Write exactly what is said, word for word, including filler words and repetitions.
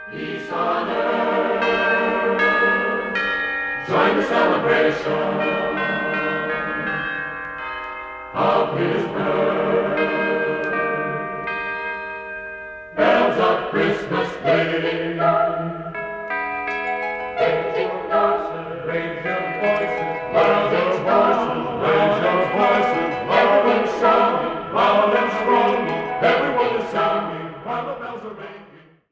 Peace on earth, join the celebration of His birth.